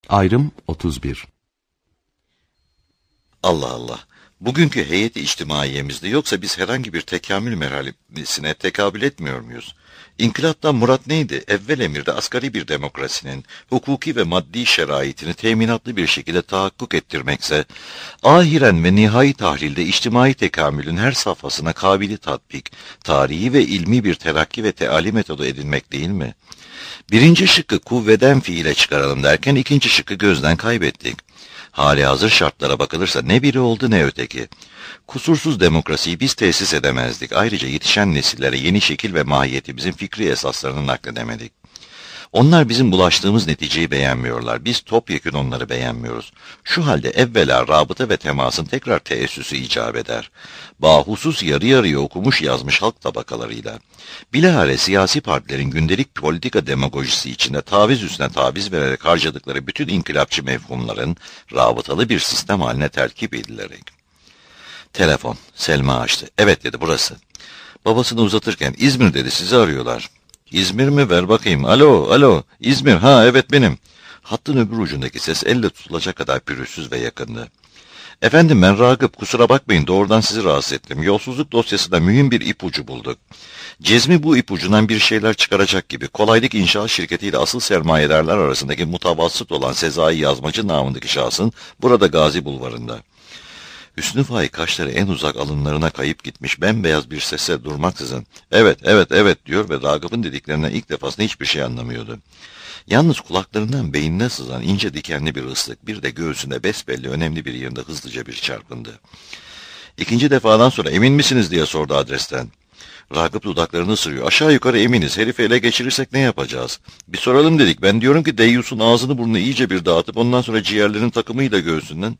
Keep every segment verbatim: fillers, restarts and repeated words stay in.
Ayrım otuz bir. Allah Allah. Bugünkü heyeti içtimaiyemizde yoksa biz herhangi bir tekamül merhalesine tekabül etmiyor muyuz? İnkılaptan murat neydi? Evvel emirde asgari bir demokrasinin hukuki ve maddi şeraitini teminatlı bir şekilde tahakkuk ettirmekse, ahiren ve nihai tahlilde içtimai tekamülün her safhasına kabili tatbik, tarihi ve ilmi bir terakki ve teali metodu edinmek değil mi? Birinci şıkkı kuvveden fiile çıkaralım derken ikinci şıkkı gözden kaybettik. Hali hazır şartlara bakılırsa ne biri oldu ne öteki. Kusursuz demokrasiyi biz tesis edemezdik. Ayrıca yetişen nesillere yeni şekil ve mahiyetimizin fikri esaslarını nakledemedik. Onlar bizim bulaştığımız neticeyi beğenmiyorlar. Biz topyekün onları beğenmiyoruz. Şu halde evvela rabıta ve temasın tekrar teessüsü icap eder. Bahusus yarı yarıya okumuş yazmış halk tabakalarıyla. Bilahare siyasi partilerin gündelik politika demagojisi içinde taviz üstüne taviz vererek harcadıkları bütün inkılapçı mefhumların rabıtalı bir sistem haline terkip edilerek. Telefon. Selma açtı. Evet dedi, burası. Babasını uzatırken İzmir dedi, sizi arıyorlar. İzmir mi? Ver bakayım. Alo, alo. İzmir. Ha, evet benim. Hattın öbür ucundaki ses elle tutulacak kadar pürüzsüz ve yakındı. Efendim ben Ragıp, kusura bakmayın doğrudan sizi rahatsız ettim. Yolsuzluk dosyasında mühim bir ipucu bulduk. Cezmi bu ipucundan bir şeyler çıkaracak gibi. Kolaylık İnşaat şirketiyle asıl sermayedarlar arasındaki mutavassıt olan Sezai Yazmacı namındaki şahsın burada Gazi Bulvarı'nda. Hüsnü Faik kaşları en uzak alınlarına kayıp gitmiş, bembeyaz bir sesle durmaksızın evet evet evet diyor ve Ragıp'ın dediklerinden ilk defasında hiçbir şey anlamıyordu. Yalnız kulaklarından beynine sızan ince dikenli bir ıslık, bir de göğsünde besbelli önemli bir yerinde hızlıca bir çarpındı. İkinci defadan sonra emin misiniz diye sordu adresten. Ragıp dudaklarını ısırıyor. Aşağı yukarı eminiz. Herifi ele geçirirsek ne yapacağız? Bir soralım dedik. Ben diyorum ki Deyyus'un ağzını burnunu iyice bir dağıtıp ondan sonra ciğerlerin takımıyla göğsünden.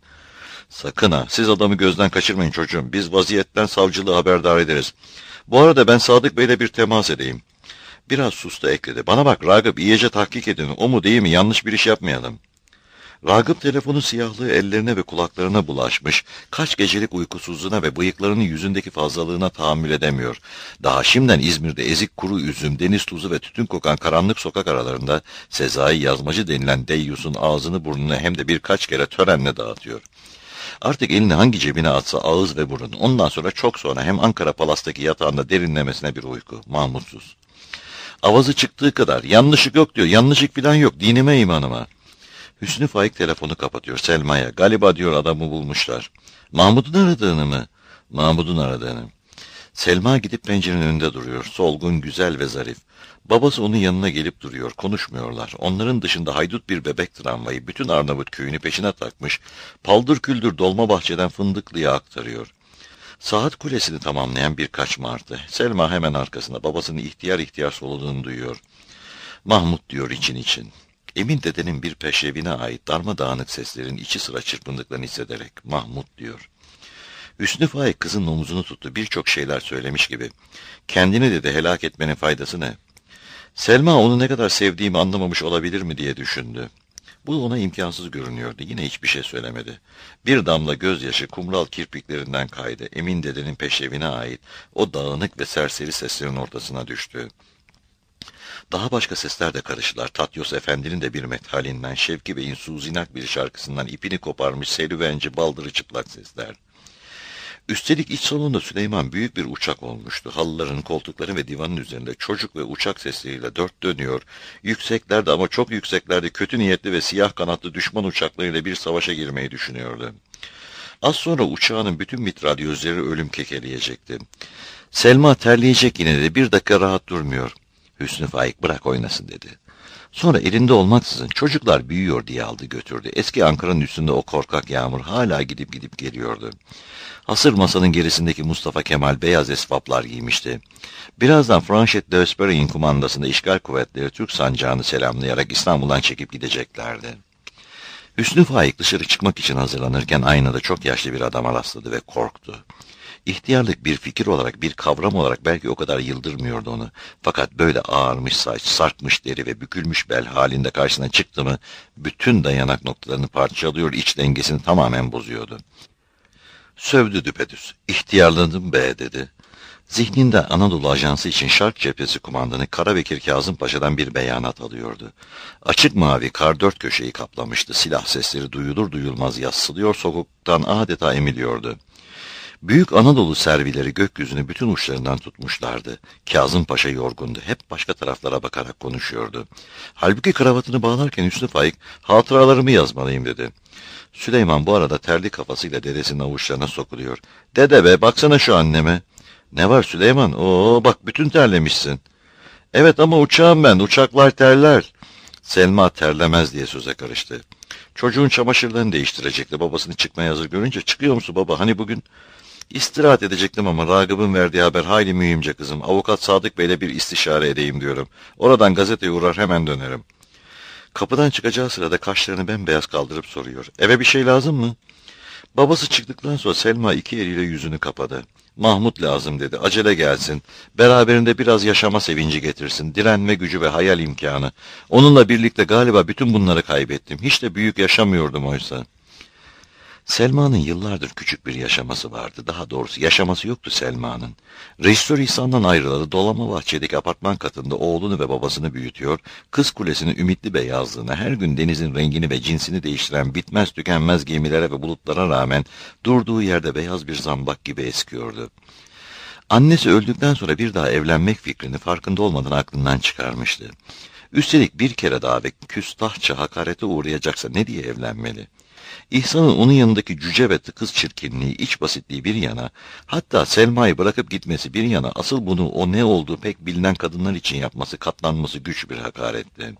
Sakın ha, siz adamı gözden kaçırmayın çocuğum. Biz vaziyetten savcılığı haberdar ederiz. Bu arada ben Sadık Bey'le bir temas edeyim. Biraz sustu, ekledi. Bana bak Ragıp, iyice tahkik edin. O mu değil mi? Yanlış bir iş yapmayalım. Ragıp telefonun siyahlığı ellerine ve kulaklarına bulaşmış, kaç gecelik uykusuzluğuna ve bıyıklarının yüzündeki fazlalığına tahammül edemiyor. Daha şimdiden İzmir'de ezik kuru üzüm, deniz tuzu ve tütün kokan karanlık sokak aralarında Sezai Yazmacı denilen Deyyus'un ağzını burnunu hem de birkaç kere törenle dağıtıyor. Artık elini hangi cebine atsa ağız ve burun. Ondan sonra çok sonra hem Ankara Palas'taki yatağında derinlemesine bir uyku. Mahmutsuz. Avazı çıktığı kadar. Yanlışlık yok diyor. Yanlışlık falan yok. Dinime imanıma. Hüsnü Faik telefonu kapatıyor Selma'ya. Galiba diyor adamı bulmuşlar. Mahmud'un aradığını mı? Mahmud'un aradığını. Selma gidip pencerenin önünde duruyor. Solgun, güzel ve zarif. Babası onun yanına gelip duruyor. Konuşmuyorlar. Onların dışında haydut bir bebek tramvayı bütün Arnavut köyünü peşine takmış. Paldır küldür Dolmabahçe'den Fındıklı'ya aktarıyor. Saat kulesini tamamlayan birkaç martı. Selma hemen arkasında babasının ihtiyar ihtiyar soluduğunu duyuyor. Mahmut diyor için için. Emin dedenin bir peşevine ait darmadağınık seslerin içi sıra çırpındıklarını hissederek Mahmut diyor. Hüsnü Faik kızın omuzunu tuttu, birçok şeyler söylemiş gibi. Kendini dedi helak etmenin faydası ne? Selma onu ne kadar sevdiğimi anlamamış olabilir mi diye düşündü. Bu ona imkansız görünüyordu. Yine hiçbir şey söylemedi. Bir damla gözyaşı kumral kirpiklerinden kaydı. Emin dedenin peşevine ait o dağınık ve serseri seslerin ortasına düştü. Daha başka sesler de karıştılar. Tatyos Efendi'nin de bir methalinden, Şevki Bey'in suzinak bir şarkısından ipini koparmış serüvenci baldırı çıplak sesler. Üstelik iç salonda Süleyman büyük bir uçak olmuştu. Halıların, koltukların ve divanın üzerinde çocuk ve uçak sesleriyle dört dönüyor. Yükseklerde ama çok yükseklerde kötü niyetli ve siyah kanatlı düşman uçaklarıyla bir savaşa girmeyi düşünüyordu. Az sonra uçağının bütün mitralyözleri ölüm kekeleyecekti. Selma terleyecek yine de bir dakika rahat durmuyor. Hüsnü Faik bırak oynasın dedi. Sonra elinde olmaksızın çocuklar büyüyor diye aldı götürdü. Eski Ankara'nın üstünde o korkak Yağmur hala gidip gidip geliyordu. Hasır masanın gerisindeki Mustafa Kemal beyaz esvaplar giymişti. Birazdan Franchet de Öspery'in kumandasında işgal kuvvetleri Türk sancağını selamlayarak İstanbul'dan çekip gideceklerdi. Hüsnü Faik dışarı çıkmak için hazırlanırken aynada çok yaşlı bir adama rastladı ve korktu. İhtiyarlık bir fikir olarak, bir kavram olarak belki o kadar yıldırmıyordu onu. Fakat böyle ağarmış saç, sarkmış deri ve bükülmüş bel halinde karşısına çıktı mı, bütün dayanak noktalarını parçalıyor, iç dengesini tamamen bozuyordu. Sövdü düpedüz. İhtiyarladım be dedi. Zihninde Anadolu Ajansı için Şark Cephesi kumandanı Karabekir Kazım Paşa'dan bir beyanat alıyordu. Açık mavi kar dört köşeyi kaplamıştı. Silah sesleri duyulur duyulmaz yassılıyor, sokaktan adeta emiliyordu. Büyük Anadolu servileri gökyüzünü bütün uçlarından tutmuşlardı. Kazım Paşa yorgundu. Hep başka taraflara bakarak konuşuyordu. Halbuki kravatını bağlarken Hüsnü Faik, hatıralarımı yazmalıyım dedi. Süleyman bu arada terli kafasıyla dedesinin avuçlarına sokuluyor. Dede be, baksana şu anneme. Ne var Süleyman? Oo bak, bütün terlemişsin. Evet ama uçağım ben, uçaklar terler. Selma terlemez diye söze karıştı. Çocuğun çamaşırlarını değiştirecekti. Babasını çıkmaya hazır görünce, çıkıyor musun baba? Hani bugün? İstirahat edecektim ama Ragıp'ın verdiği haber hayli mühimce kızım. Avukat Sadık Bey'le bir istişare edeyim diyorum. Oradan gazeteye uğrar hemen dönerim. Kapıdan çıkacağı sırada kaşlarını bembeyaz kaldırıp soruyor. Eve bir şey lazım mı? Babası çıktıktan sonra Selma iki eliyle yüzünü kapadı. Mahmut lazım dedi. Acele gelsin. Beraberinde biraz yaşama sevinci getirsin. Direnme gücü ve hayal imkanı. Onunla birlikte galiba bütün bunları kaybettim. Hiç de büyük yaşamıyordum oysa. Selma'nın yıllardır küçük bir yaşaması vardı. Daha doğrusu yaşaması yoktu Selma'nın. Rejisör İhsan'dan ayrılalı Dolmabahçe'deki apartman katında oğlunu ve babasını büyütüyor, Kız Kulesi'nin ümitli beyazlığına, her gün denizin rengini ve cinsini değiştiren bitmez tükenmez gemilere ve bulutlara rağmen durduğu yerde beyaz bir zambak gibi eskiyordu. Annesi öldükten sonra bir daha evlenmek fikrini farkında olmadan aklından çıkarmıştı. Üstelik bir kere daha ve küstahça hakarete uğrayacaksa ne diye evlenmeli? İhsan'ın onun yanındaki cüce ve tıkız çirkinliği, iç basitliği bir yana, hatta Selma'yı bırakıp gitmesi bir yana, asıl bunu o ne olduğu pek bilinen kadınlar için yapması, katlanması güç bir hakaretti.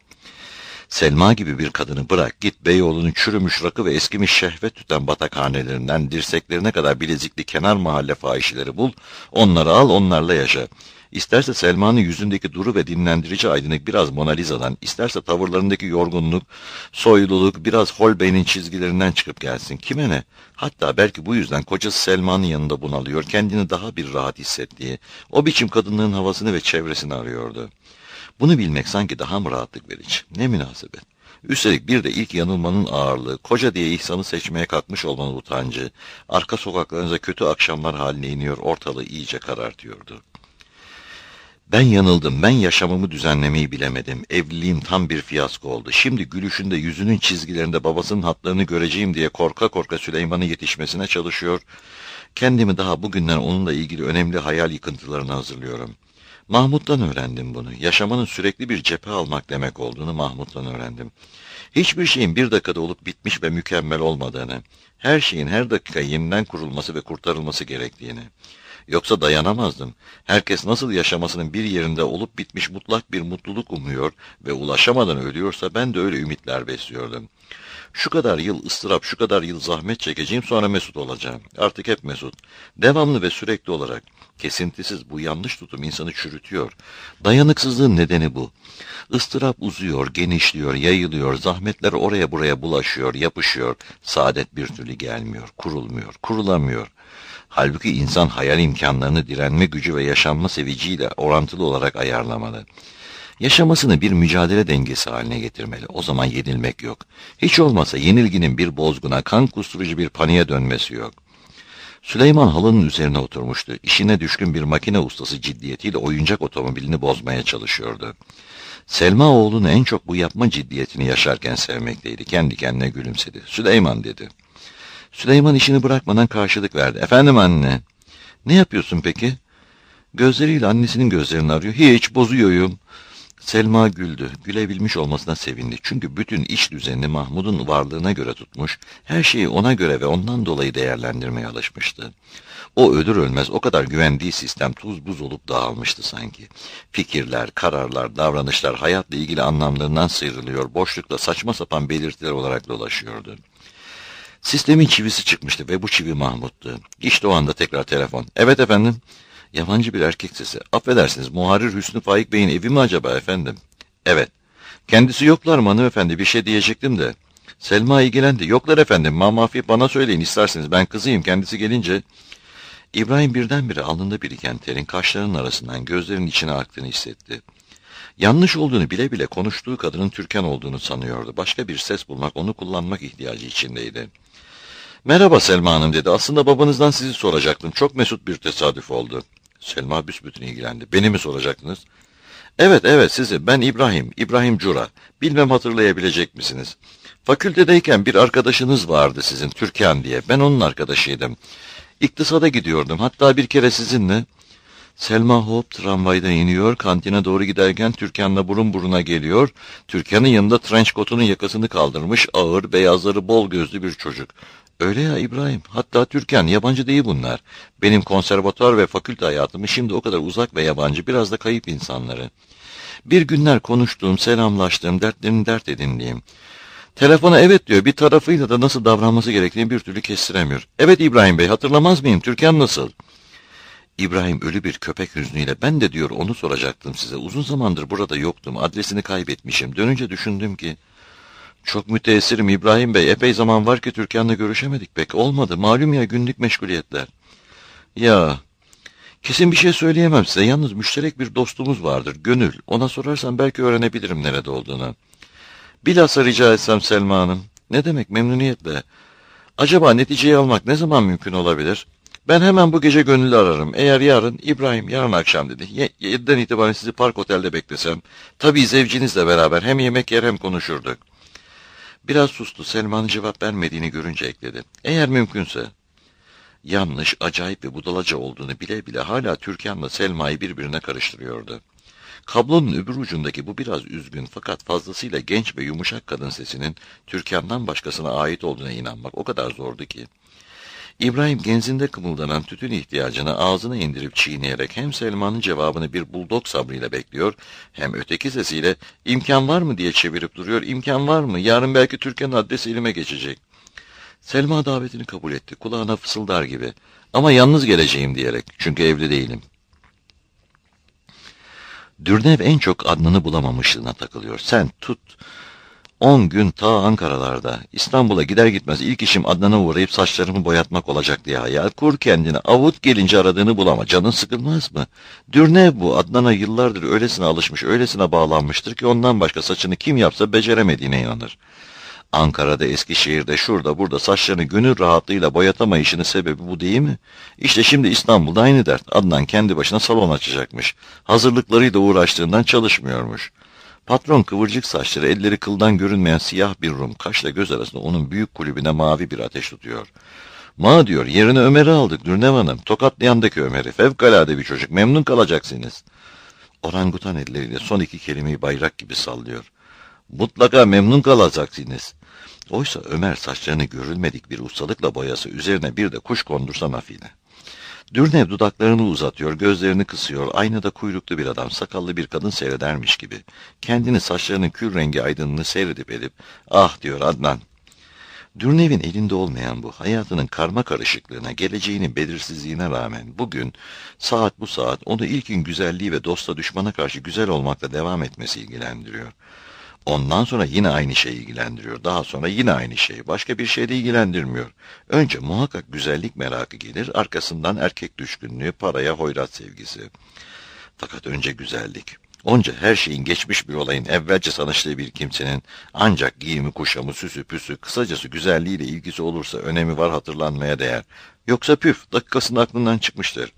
Selma gibi bir kadını bırak git, Beyoğlu'nun çürümüş rakı ve eskimiş şehvet tüten batakhanelerinden dirseklerine kadar bilezikli kenar mahalle fahişeleri bul, onları al, onlarla yaşa. İsterse Selma'nın yüzündeki duru ve dinlendirici aydınlık biraz Mona Lisa'dan, isterse tavırlarındaki yorgunluk, soyluluk biraz Holbein'in çizgilerinden çıkıp gelsin. Kime ne? Hatta belki bu yüzden kocası Selma'nın yanında bunalıyor, kendini daha bir rahat hissettiği, o biçim kadınlığın havasını ve çevresini arıyordu. Bunu bilmek sanki daha mı rahatlık verici? Ne münasebet. Üstelik bir de ilk yanılmanın ağırlığı, koca diye İhsan'ı seçmeye kalkmış olmanın utancı, arka sokaklarınıza kötü akşamlar haline iniyor, ortalığı iyice karartıyordu. Ben yanıldım, ben yaşamımı düzenlemeyi bilemedim. Evliliğim tam bir fiyasko oldu. Şimdi gülüşünde, yüzünün çizgilerinde babasının hatlarını göreceğim diye korka korka Süleyman'ın yetişmesine çalışıyor. Kendimi daha bugünden onunla ilgili önemli hayal yıkıntılarına hazırlıyorum. Mahmut'tan öğrendim bunu. Yaşamanın sürekli bir cephe almak demek olduğunu Mahmut'tan öğrendim. Hiçbir şeyin bir dakikada olup bitmiş ve mükemmel olmadığını, her şeyin her dakika yeniden kurulması ve kurtarılması gerektiğini. Yoksa dayanamazdım. Herkes nasıl yaşamasının bir yerinde olup bitmiş mutlak bir mutluluk umuyor ve ulaşamadan ölüyorsa ben de öyle ümitler besliyordum. Şu kadar yıl ıstırap, şu kadar yıl zahmet çekeceğim, sonra mesut olacağım. Artık hep mesut. Devamlı ve sürekli olarak. Kesintisiz bu yanlış tutum insanı çürütüyor. Dayanıksızlığın nedeni bu. Istırap uzuyor, genişliyor, yayılıyor, zahmetler oraya buraya bulaşıyor, yapışıyor. Saadet bir türlü gelmiyor, kurulmuyor, kurulamıyor. Halbuki insan hayal imkanlarını direnme gücü ve yaşanma seviciyle orantılı olarak ayarlamalı. Yaşamasını bir mücadele dengesi haline getirmeli. O zaman yenilmek yok. Hiç olmasa yenilginin bir bozguna, kan kusturucu bir paniğe dönmesi yok. Süleyman halının üzerine oturmuştu. İşine düşkün bir makine ustası ciddiyetiyle oyuncak otomobilini bozmaya çalışıyordu. Selma oğlunu en çok bu yapma ciddiyetini yaşarken sevmekteydi. Kendi kendine gülümsedi. Süleyman dedi. Süleyman işini bırakmadan karşılık verdi. Efendim anne. Ne yapıyorsun peki? Gözleriyle annesinin gözlerini arıyor. Hiç, bozuyorum. Selma güldü. Gülebilmiş olmasına sevindi. Çünkü bütün iş düzenini Mahmud'un varlığına göre tutmuş, her şeyi ona göre ve ondan dolayı değerlendirmeye alışmıştı. O ölür ölmez o kadar güvendiği sistem tuz buz olup dağılmıştı sanki. Fikirler, kararlar, davranışlar hayatla ilgili anlamlarından sıyrılıyor, boşlukta saçma sapan belirtiler olarak dolaşıyordu. Sistemin çivisi çıkmıştı ve bu çivi Mahmut'tu. İşte o anda tekrar telefon. Evet efendim. Yabancı bir erkek sesi. Affedersiniz, muharir Hüsnü Faik Bey'in evi mi acaba efendim? Evet. Kendisi yoklar mı hanımefendi? Bir şey diyecektim de. Selma ilgilendi. Yoklar efendim. Mamafi bana söyleyin isterseniz. Ben kızıyım. Kendisi gelince. İbrahim birdenbire alnında biriken terin kaşlarının arasından gözlerinin içine aktığını hissetti. Yanlış olduğunu bile bile konuştuğu kadının Türkan olduğunu sanıyordu. Başka bir ses bulmak, onu kullanmak ihtiyacı içindeydi. Merhaba Selma Hanım dedi. Aslında babanızdan sizi soracaktım. Çok mesut bir tesadüf oldu. Selma büsbütün ilgilendi. Beni mi soracaktınız? Evet, evet sizi. Ben İbrahim. İbrahim Cura. Bilmem hatırlayabilecek misiniz? Fakültedeyken bir arkadaşınız vardı sizin, Türkan diye. Ben onun arkadaşıydım. İktisada gidiyordum. Hatta bir kere sizinle... Selma hop tramvaydan iniyor, kantine doğru giderken Türkan'la burun buruna geliyor. Türkan'ın yanında trench coat'unun yakasını kaldırmış, ağır, beyazları bol gözlü bir çocuk. Öyle ya İbrahim, hatta Türkan, yabancı değil bunlar. Benim konservatuar ve fakülte hayatımı şimdi o kadar uzak ve yabancı, biraz da kayıp insanları. Bir günler konuştuğum, selamlaştığım, dertlerini dert edindiğim. Telefona evet diyor, bir tarafıyla da nasıl davranması gerektiğini bir türlü kestiremiyor. Evet İbrahim Bey, hatırlamaz mıyım, Türkan nasıl? İbrahim ölü bir köpek hüznüyle, ben de diyor onu soracaktım size. Uzun zamandır burada yoktum, adresini kaybetmişim. Dönünce düşündüm ki, çok müteessirim İbrahim Bey, epey zaman var ki Türkan'la görüşemedik pek. Olmadı, malum ya günlük meşguliyetler. Ya, kesin bir şey söyleyemem size, yalnız müşterek bir dostumuz vardır, Gönül. Ona sorarsan belki öğrenebilirim nerede olduğunu. Bilhassa rica etsem Selma Hanım. Ne demek, memnuniyetle. Acaba neticeyi almak ne zaman mümkün olabilir? Ben hemen bu gece Gönül'ü ararım. Eğer yarın, İbrahim yarın akşam dedi. Yediden itibaren sizi park otelde beklesem. Tabii zevcinizle beraber hem yemek yer hem konuşurduk. Biraz sustu. Selma'nın cevap vermediğini görünce ekledi. Eğer mümkünse. Yanlış, acayip ve budalaca olduğunu bile bile hala Türkan'la Selma'yı birbirine karıştırıyordu. Kablonun öbür ucundaki bu biraz üzgün fakat fazlasıyla genç ve yumuşak kadın sesinin Türkan'dan başkasına ait olduğuna inanmak o kadar zordu ki. İbrahim genzinde kımıldanan tütün ihtiyacını ağzına indirip çiğneyerek hem Selma'nın cevabını bir buldog sabrıyla bekliyor, hem öteki sesiyle imkan var mı diye çevirip duruyor. İmkan var mı? Yarın belki Türkan'ın adresi elime geçecek. Selma davetini kabul etti, kulağına fısıldar gibi. Ama yalnız geleceğim diyerek, çünkü evli değilim. Dürnev en çok Adnan'ı bulamamışlığına takılıyor. Sen tut... On gün ta Ankara'larda, İstanbul'a gider gitmez ilk işim Adnan'a uğrayıp saçlarımı boyatmak olacak diye hayal kur kendine. Avut gelince aradığını bulama, canın sıkılmaz mı? Dürnev bu, Adnan'a yıllardır öylesine alışmış, öylesine bağlanmıştır ki ondan başka saçını kim yapsa beceremediğine inanır. Ankara'da, Eskişehir'de, şurada, burada saçlarını gönül rahatlığıyla boyatamayışının sebebi bu değil mi? İşte şimdi İstanbul'da aynı dert. Adnan kendi başına salon açacakmış. Hazırlıklarıyla uğraştığından çalışmıyormuş. Patron kıvırcık saçları, elleri kıldan görünmeyen siyah bir Rum, kaşla göz arasında onun büyük kulübüne mavi bir ateş tutuyor. Ma diyor, yerine Ömer'i aldık Dürnev Hanım, Tokatlayan'daki Ömer'i, fevkalade bir çocuk, memnun kalacaksınız. Orangutan elleriyle son iki kelimeyi bayrak gibi sallıyor. Mutlaka memnun kalacaksınız. Oysa Ömer saçlarını görülmedik bir ustalıkla boyası, üzerine bir de kuş kondursa nafile. Dürnev dudaklarını uzatıyor, gözlerini kısıyor, aynada kuyruklu bir adam, sakallı bir kadın seyredermiş gibi. Kendini saçlarının kül rengi aydınlığını seyredip edip, ah diyor Adnan. Dürnev'in elinde olmayan bu, hayatının karma karışıklığına, geleceğinin belirsizliğine rağmen bugün, saat bu saat, onu ilkin güzelliği ve dosta düşmana karşı güzel olmakla devam etmesi ilgilendiriyor. Ondan sonra yine aynı şey ilgilendiriyor. Daha sonra yine aynı şey. Başka bir şey de ilgilendirmiyor. Önce muhakkak güzellik merakı gelir. Arkasından erkek düşkünlüğü, paraya hoyrat sevgisi. Fakat önce güzellik. Onca her şeyin geçmiş bir olayın evvelce tanıştığı bir kimsenin ancak giyimi, kuşamı, süsü, püsü, kısacası güzelliğiyle ilgisi olursa önemi var, hatırlanmaya değer. Yoksa püf, dakikasında aklından çıkmıştır.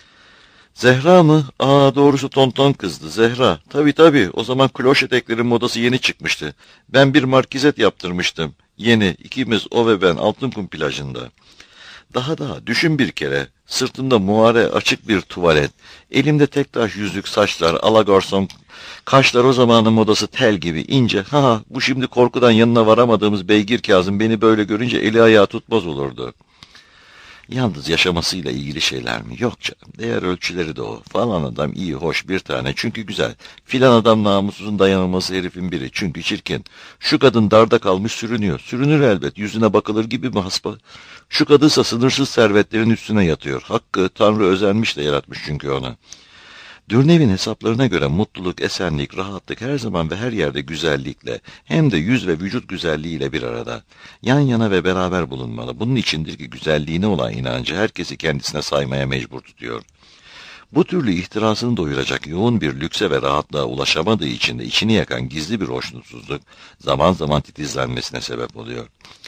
Zehra mı? Aa, doğrusu tonton kızdı. Zehra. Tabii tabii. O zaman kloş eteklerin modası yeni çıkmıştı. Ben bir markizet yaptırmıştım. Yeni. İkimiz, o ve ben, Altınkum plajında. Daha daha. Düşün bir kere. Sırtımda muare açık bir tuvalet. Elimde tek taş yüzük, saçlar, alagarson. Kaşlar o zamanın modası tel gibi ince. Ha ha, bu şimdi korkudan yanına varamadığımız Beygir Kazım beni böyle görünce eli ayağı tutmaz olurdu. Yalnız yaşamasıyla ilgili şeyler mi? Yok canım. Değer ölçüleri de o. Falan adam iyi, hoş bir tane. Çünkü güzel. Filan adam namussuzun dayanılması herifin biri. Çünkü çirkin. Şu kadın darda kalmış sürünüyor. Sürünür elbet. Yüzüne bakılır gibi mi haspa? Şu kadınsa sınırsız servetlerin üstüne yatıyor. Hakkı, Tanrı özenmiş de yaratmış çünkü ona. Dürnev'in hesaplarına göre mutluluk, esenlik, rahatlık her zaman ve her yerde güzellikle, hem de yüz ve vücut güzelliğiyle bir arada, yan yana ve beraber bulunmalı. Bunun içindir ki güzelliğine olan inancı herkesi kendisine saymaya mecbur tutuyor. Bu türlü ihtirasını doyuracak yoğun bir lükse ve rahatlığa ulaşamadığı için de içini yakan gizli bir hoşnutsuzluk zaman zaman titizlenmesine sebep oluyor.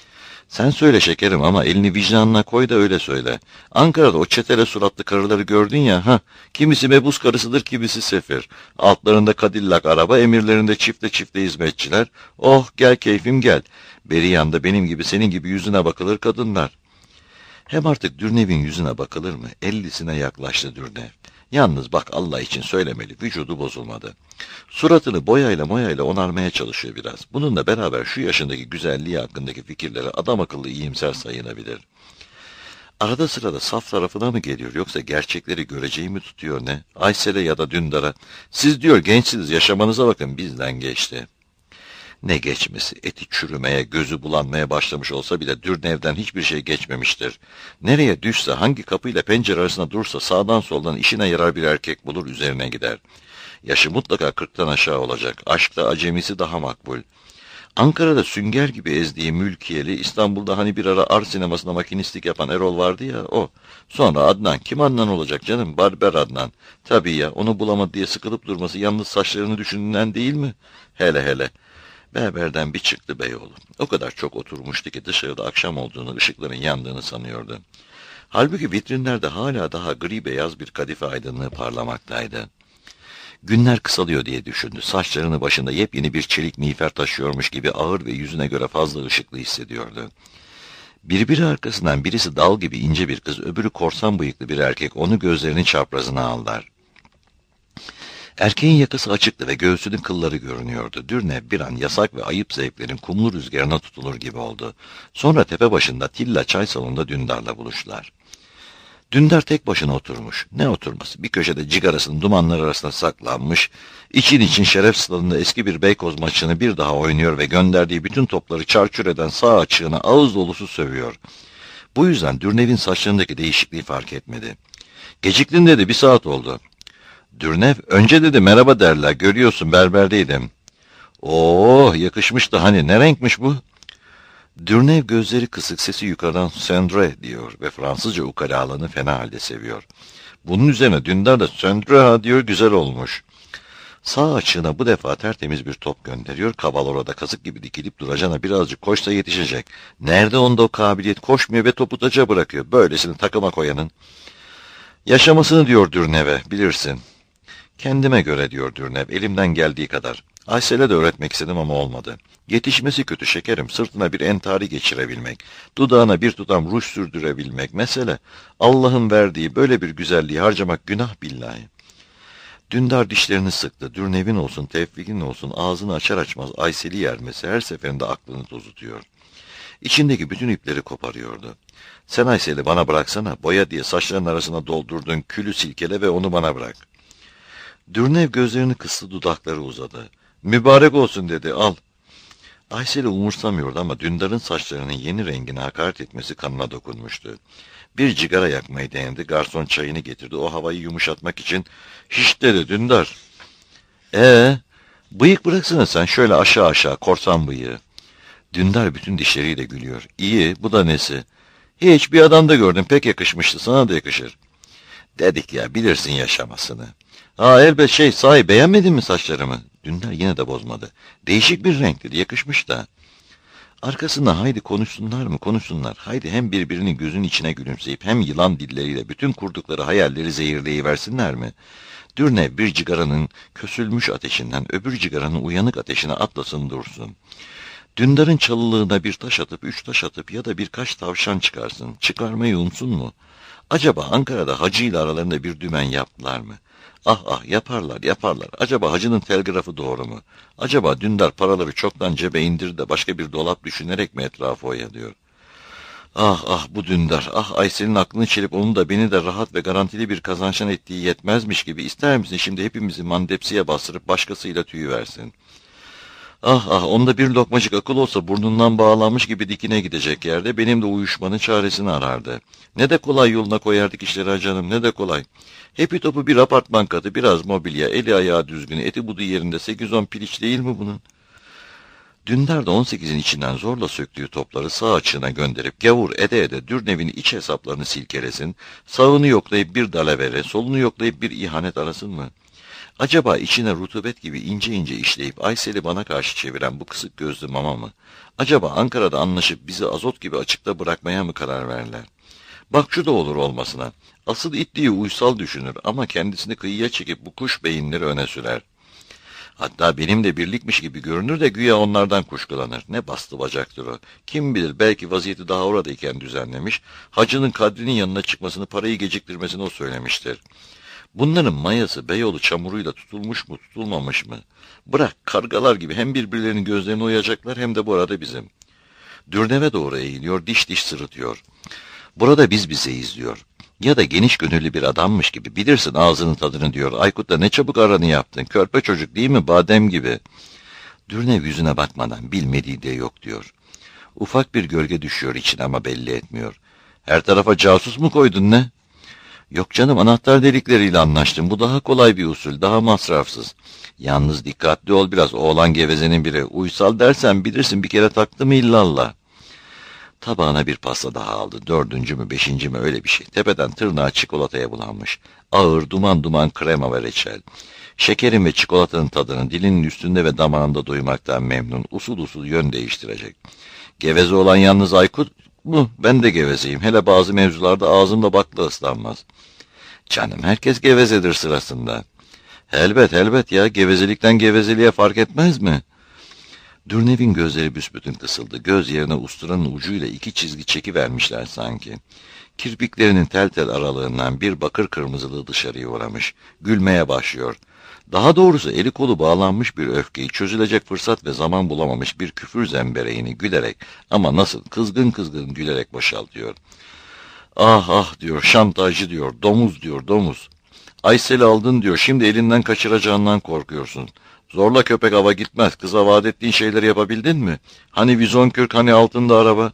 Sen söyle şekerim ama elini vicdanına koy da öyle söyle. Ankara'da o çetele suratlı karıları gördün ya, ha? Kimisi mebus karısıdır, kimisi sefir. Altlarında Cadillac araba, emirlerinde çifte çifte hizmetçiler. Oh gel keyfim gel. Beri yanda benim gibi senin gibi yüzüne bakılır kadınlar. Hem artık Dürnev'in yüzüne bakılır mı? Ellisine yaklaştı Dürnev. Yalnız bak Allah için söylemeli, vücudu bozulmadı. Suratını boyayla moyayla onarmaya çalışıyor biraz. Bununla beraber şu yaşındaki güzelliği hakkındaki fikirleri adam akıllı iyimser sayılabilir. Arada sırada saf tarafına mı geliyor yoksa gerçekleri göreceği mi tutuyor ne? Aysel'e ya da Dündar'a siz diyor gençsiniz yaşamanıza bakın bizden geçti. Ne geçmesi, eti çürümeye, gözü bulanmaya başlamış olsa bile Dürnev'den hiçbir şey geçmemiştir. Nereye düşse, hangi kapıyla pencere arasında dursa sağdan soldan işine yarar bir erkek bulur üzerine gider. Yaşı mutlaka kırktan aşağı olacak. Aşkta acemisi daha makbul. Ankara'da sünger gibi ezdiği mülkiyeli, İstanbul'da hani bir ara ar sinemasında makinistlik yapan Erol vardı ya, o. Sonra Adnan. Kim Adnan olacak canım? Barber Adnan. Tabii ya, onu bulamadı diye sıkılıp durması yalnız saçlarını düşündüğünden değil mi? Hele hele. Berberden bir çıktı Beyoğlu. O kadar çok oturmuştu ki dışarıda akşam olduğunu, ışıkların yandığını sanıyordu. Halbuki vitrinlerde hala daha gri beyaz bir kadife aydınlığı parlamaktaydı. Günler kısalıyor diye düşündü. Saçlarını başında yepyeni bir çelik miğfer taşıyormuş gibi ağır ve yüzüne göre fazla ışıklı hissediyordu. Birbiri arkasından birisi dal gibi ince bir kız, öbürü korsan bıyıklı bir erkek onu gözlerinin çaprazına aldılar. Erkeğin yakası açıktı ve göğsünün kılları görünüyordu. Dürnev bir an yasak ve ayıp zevklerin kumlu rüzgarına tutulur gibi oldu. Sonra tepe başında Tilla çay salonunda Dündar'la buluştular. Dündar tek başına oturmuş. Ne oturması? Bir köşede cigarasının dumanları arasında saklanmış, için için şeref stadında eski bir Beykoz maçını bir daha oynuyor ve gönderdiği bütün topları çarçur eden sağ açığına ağız dolusu sövüyor. Bu yüzden Dürnev'in saçlarındaki değişikliği fark etmedi. Geciktin dedi, bir saat oldu. Dürnev, önce dedi merhaba derler, görüyorsun berberdeydim. Oh yakışmış da hani, ne renkmiş bu? Dürnev gözleri kısık, sesi yukarıdan Söndre diyor ve Fransızca ukalalığını fena halde seviyor. Bunun üzerine Dündar da Söndre diyor, güzel olmuş. Sağ açığına bu defa tertemiz bir top gönderiyor. Kaval orada kazık gibi dikilip duracağına birazcık koşsa yetişecek. Nerede onda o kabiliyet, koşmuyor ve topu taca bırakıyor. Böylesini takıma koyanın. Yaşamasını diyor Dürnev'e, bilirsin. Kendime göre diyor Dürnev, elimden geldiği kadar. Aysel'e de öğretmek istedim ama olmadı. Yetişmesi kötü şekerim, sırtına bir entari geçirebilmek, dudağına bir tutam ruj sürdürebilmek mesele. Allah'ın verdiği böyle bir güzelliği harcamak günah billahi. Dündar dişlerini sıktı. Dürnev'in olsun, Tevfik'in olsun ağzını açar açmaz Aysel'i yermesi her seferinde aklını tozutuyor. İçindeki bütün ipleri koparıyordu. Sen Aysel'i bana bıraksana, boya diye saçların arasına doldurduğun külü silkele ve onu bana bırak. Dürnev gözlerini kıstı, dudakları uzadı. Mübarek olsun dedi, al. Aysel'i umursamıyordu ama Dündar'ın saçlarının yeni rengine hakaret etmesi kanına dokunmuştu. Bir cigara yakmayı denedi, garson çayını getirdi, o havayı yumuşatmak için. Hiç dedi Dündar. Ee, bıyık bıraksana sen, şöyle aşağı aşağı, korsan bıyığı. Dündar bütün dişleriyle gülüyor. İyi, bu da nesi? Hiç, bir adam da gördüm, pek yakışmıştı, sana da yakışır. Dedik ya, bilirsin yaşamasını. Aa elbet şey, sahi beğenmedin mi saçlarımı? Dündar yine de bozmadı. Değişik bir renk dedi, yakışmış da. Arkasında haydi konuşsunlar mı konuşsunlar. Haydi hem birbirinin gözünün içine gülümseyip hem yılan dilleriyle bütün kurdukları hayalleri zehirleyiversinler mi? Dürnev bir cigaranın kösülmüş ateşinden öbür cigaranın uyanık ateşine atlasın dursun. Dündar'ın çalılığına bir taş atıp, üç taş atıp ya da birkaç tavşan çıkarsın. Çıkarmayı umsun mu? Acaba Ankara'da hacı ile aralarında bir dümen yaptılar mı? Ah ah yaparlar yaparlar. Acaba hacının telgrafı doğru mu? Acaba Dündar paraları çoktan cebe indirdi de başka bir dolap düşünerek mi etrafı oyalıyor? Ah ah bu Dündar, ah Aysel'in aklını çelip onu da beni de rahat ve garantili bir kazançtan ettiği yetmezmiş gibi ister misin şimdi hepimizi mandepsiye bastırıp başkasıyla tüyü versin? Ah ah onda bir lokmacık akıl olsa burnundan bağlanmış gibi dikine gidecek yerde benim de uyuşmanın çaresini arardı. Ne de kolay yoluna koyardık işleri canım, ne de kolay. Hepi topu bir apartman katı, biraz mobilya, eli ayağı düzgün, eti budu yerinde sekiz on piliç değil mi bunun? Dündar da on sekizin içinden zorla söktüğü topları sağ açığına gönderip gavur ede ede Dürnev'in iç hesaplarını silkelesin, sağını yoklayıp bir dalavere, solunu yoklayıp bir ihanet arasın mı? Acaba içine rutubet gibi ince ince işleyip Aysel'i bana karşı çeviren bu kısık gözlü mama mı? Acaba Ankara'da anlaşıp bizi azot gibi açıkta bırakmaya mı karar verler? Bak şu da olur olmasına. Asıl itliği uysal düşünür ama kendisini kıyıya çekip bu kuş beyinleri öne sürer. Hatta benimle birlikmiş gibi görünür de güya onlardan kuşkulanır. Ne bastı bacaktır o. Kim bilir belki vaziyeti daha oradayken düzenlemiş, hacının Kadri'nin yanına çıkmasını, parayı geciktirmesini o söylemiştir. Bunların mayası Beyoğlu çamuruyla tutulmuş mu tutulmamış mı? Bırak kargalar gibi hem birbirlerinin gözlerini oyacaklar hem de bu arada bizim. Dürneve doğru eğiliyor, diş diş sırıtıyor. Burada biz bizeyiz diyor. Ya da geniş gönüllü bir adammış gibi bilirsin ağzının tadını diyor. Aykut'la ne çabuk aranı yaptın. Körpe çocuk değil mi badem gibi. Dürnev yüzüne bakmadan bilmediği de yok diyor. Ufak bir gölge düşüyor içine ama belli etmiyor. Her tarafa casus mu koydun ne? Yok canım anahtar delikleriyle anlaştım. Bu daha kolay bir usul, daha masrafsız. Yalnız dikkatli ol biraz, oğlan gevezenin biri. Uysal dersen bilirsin bir kere taktı mı illallah. Tabağına bir pasta daha aldı. Dördüncü mü beşinci mi öyle bir şey. Tepeden tırnağa çikolataya bulanmış. Ağır duman duman krema ve reçel. Şekerin ve çikolatanın tadını dilinin üstünde ve damağında duymaktan memnun. Usul usul yön değiştirecek. Geveze olan yalnız Aykut mu? Ben de gevezeyim. Hele bazı mevzularda ağzımda bakla ıslanmaz. Canım herkes gevezedir sırasında. Elbet elbet ya, gevezelikten gevezeliğe fark etmez mi? Dürnev'in gözleri büsbütün kısıldı. Göz yerine usturanın ucuyla iki çizgi çekivermişler sanki. Kirpiklerinin tel tel aralığından bir bakır kırmızılığı dışarıya uğramış. Gülmeye başlıyor. Daha doğrusu eli kolu bağlanmış bir öfkeyi, çözülecek fırsat ve zaman bulamamış bir küfür zembereğini gülerek, ama nasıl kızgın kızgın gülerek boşaltıyor. Ah ah diyor, şantajcı diyor, domuz diyor, domuz. Aysel'i aldın diyor, şimdi elinden kaçıracağından korkuyorsun. Zorla köpek ava gitmez, kıza vaat ettiğin şeyleri yapabildin mi? Hani vizon kürk, hani altında araba?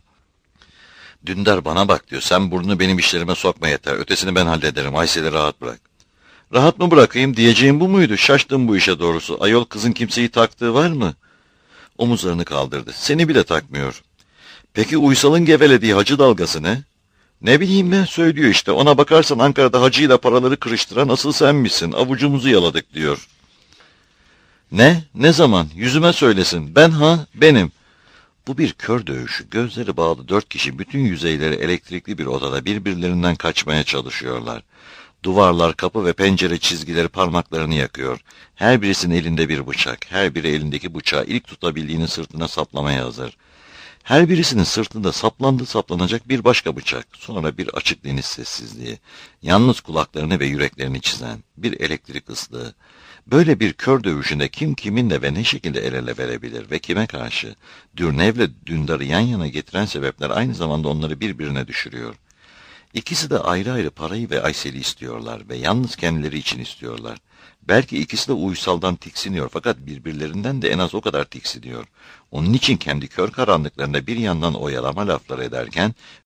Dündar bana bak diyor, sen burnunu benim işlerime sokma yeter, ötesini ben hallederim, Aysel'i rahat bırak. Rahat mı bırakayım diyeceğim bu muydu? Şaştım bu işe doğrusu. Ayol kızın kimseyi taktığı var mı? Omuzlarını kaldırdı. Seni bile takmıyor. Peki Uysal'ın gevelediği hacı dalgası ne? Ne bileyim ben, söylüyor işte. Ona bakarsan Ankara'da hacıyla paraları kırıştıran asıl sen misin? Avucumuzu yaladık diyor. Ne? Ne zaman? Yüzüme söylesin. Ben ha? Benim. Bu bir kör dövüşü. Gözleri bağlı dört kişi bütün yüzeyleri elektrikli bir odada birbirlerinden kaçmaya çalışıyorlar. Duvarlar, kapı ve pencere çizgileri parmaklarını yakıyor. Her birisinin elinde bir bıçak. Her biri elindeki bıçağı ilk tutabildiğinin sırtına saplamaya hazır. Her birisinin sırtında saplandı saplanacak bir başka bıçak. Sonra bir açık deniz sessizliği. Yalnız kulaklarını ve yüreklerini çizen bir elektrik ıslığı. Böyle bir kör dövüşünde kim kiminle ve ne şekilde el ele verebilir ve kime karşı? Dürnev'le Dündar'ı yan yana getiren sebepler aynı zamanda onları birbirine düşürüyor. İkisi de ayrı ayrı parayı ve Aysel'i istiyorlar ve yalnız kendileri için istiyorlar. Belki ikisi de Uysal'dan tiksiniyor fakat birbirlerinden de en az o kadar tiksiniyor. Onun için kendi kör karanlıklarında bir yandan oyalama laflar ederken